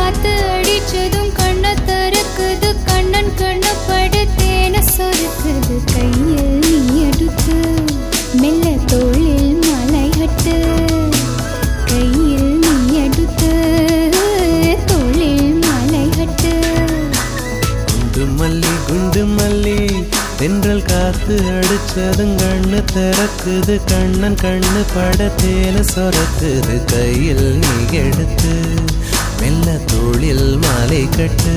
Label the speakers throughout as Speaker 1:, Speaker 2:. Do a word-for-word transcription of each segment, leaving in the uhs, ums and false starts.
Speaker 1: காத்து அடிச்சதும் கண்ண திறக்குது கண்ணன் கண்ண படுத்தேன சொருக்குது கையில் நீ எடுத்து மெல்ல தோளில் மலை கட்டு கையில் நீ எடுத்து தோளில் மலை கட்டு
Speaker 2: குண்டு மல்லி குண்டு மல்லி தென்றல் காத்து அடிச்சதும் கண்ணு திறக்குது கண்ணன் கண்ணு படத்தேன சொரக்குது கையில் நீ எடுத்து மெல்ல தோளில் மாலை கட்டு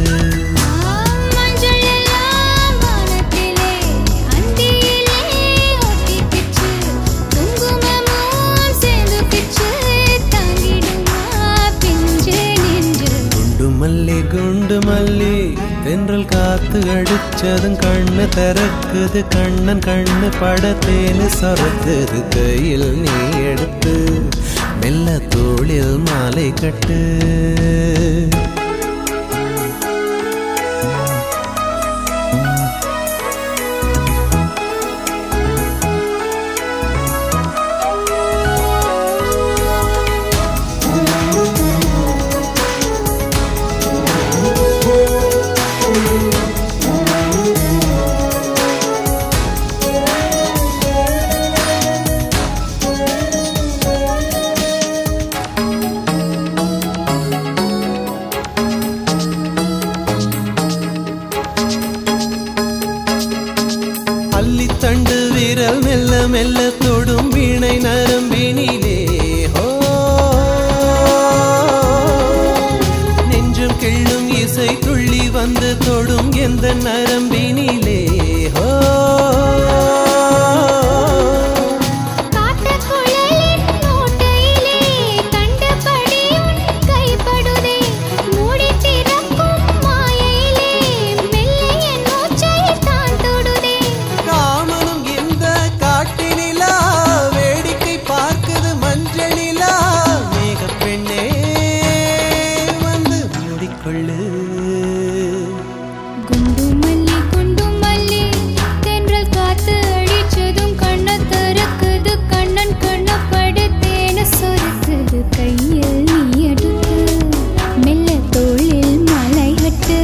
Speaker 2: மல்லி குண்டு மல்லி தென்றல் காத்து அடிச்சதும் கண்ணு திறக்குது கண்ணன் கண்ணு படத்தேனு சொரக்குது கையில் நீ எடுத்து மெல்ல தோளில் மாலை கட்டு தண்டு விரல் மெல்ல மெல்ல தொடும் வீணை நரம்பினிலே ஹோ நெஞ்சும் கிள்ளும் இசை துள்ளி வந்து தொடும் எந்த நரம்பினிலே ஹோ குண்டு மல்லி குண்டு மல்லி தென்றல் காத்து அடிச்சதும் கண்ண திறக்குது கண்ணன் கண்ண படுத்தேன சொருக்குது கையில் நீ எடுத்து மெல்ல தோளில் மலை கட்டு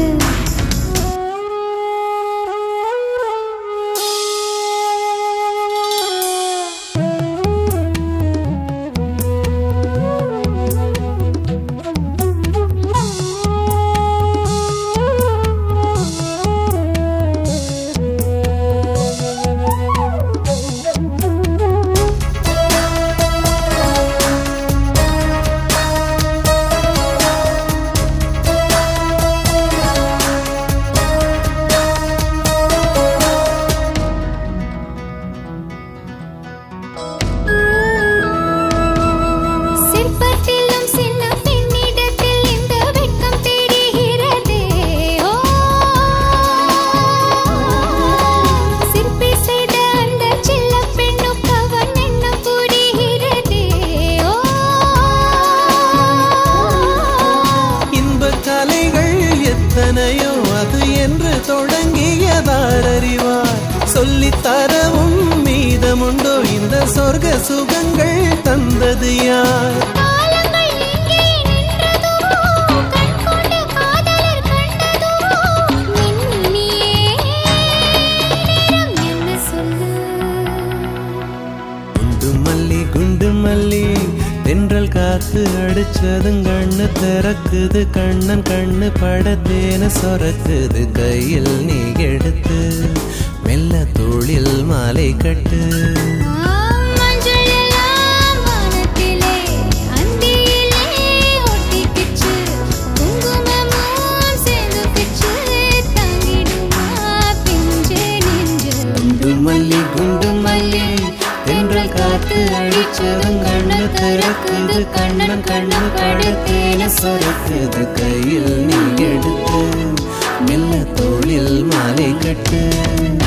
Speaker 2: எத்தனையோ அது என்று தொடங்கியதார் அறிவார் சொல்லித் தரவும் மீதமுண்டோ இந்த சொர்க்க சுகங்கள் தந்தது யார் குண்டு மல்லி குண்டு மல்லி தென்றல் காத்து அடிச்சதும் கண்ணு திறக்குது கண்ணன் கண்ணு படத்தேன சொரக்குது கையில் நீ எடுத்து மெல்ல தோளில் மாலை கட்டு குண்டு மல்லி குண்டு மல்லி தென்றல் காத்து அடிச்சதும் கண்ணு திறக்குது கண்ணன் கண்ணு படத்தேன சொரக்குது கையில் நீ எடுத்து மெல்ல தோளில் மாலை கட்டு